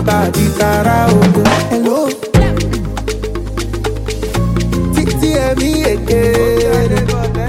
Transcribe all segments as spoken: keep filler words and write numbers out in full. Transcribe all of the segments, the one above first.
body karaoke. Hello. Titi emi again.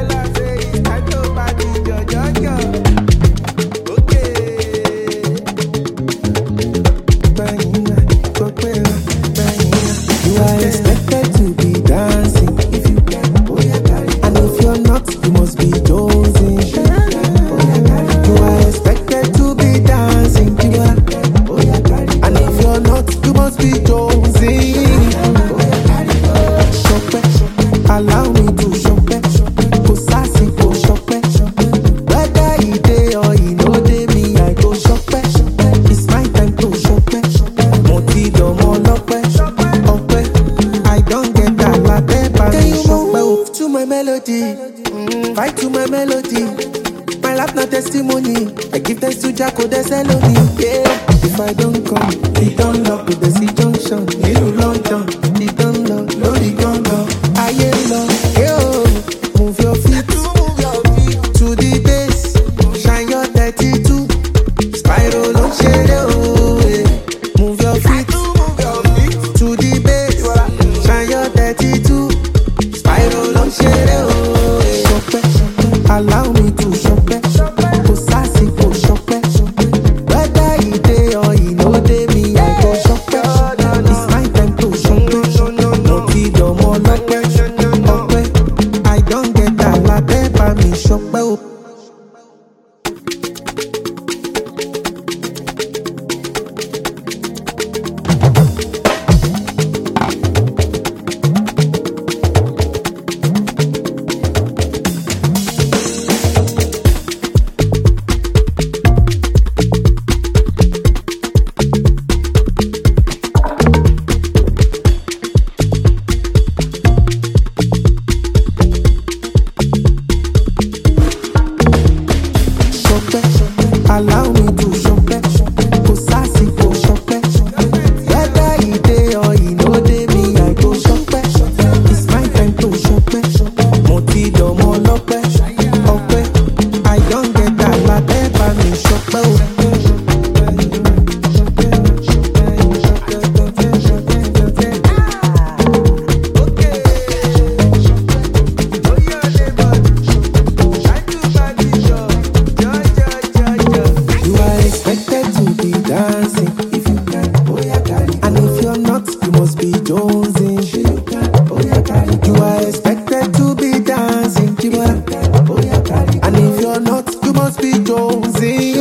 You are expected to be dancing. If you can, oh yeah, carry. And if you're not, you must be jonesing. Oh yeah, carry. You are expected to be dancing. Oh yeah, carry. And if you're not, you must be jonesing. Oh yeah, carry. Shop it, allow me to shop it. Go sassy, go shop it. Whether he day or he no day, me I go shop it. It's my time to shop it. Moti domo lope. I don't get that latte, but can you move to my melody? Mm, fight to my melody. My life not testimony. I give thanks to Jacko, the Saloni. Yeah, if I don't come, he don't lock with the C junction. Little London, he don't lock, Lodi don't lock. I ain't lock, yo. Move your feet, to the bass. Shine your thirty-two. Spiral on shade, oh. Yeah. Move your feet, to the bass. Shine your thirty-two. Spiral on shade, oh. Yeah. Allow me to shop it. Go sassy, go shop it. Whether he day or he no day, me I go shop it. It's my time to shop it. No kid or more lope. I don't get that latte, but me shop it. Allow me to shop it. Go sassy, go shop it. Whether he day or he no day, me I go shop it. It's my time to shop it. Moti domo lope. Okay, I don't get that latte, but me shop it. Dancing, if you can, oh yeah, carry. And if you're not, you must be jonesing. You can, oh yeah, carry. You are expected to be dancing, you can, oh yeah, carry. And if you're not, you must be jonesing.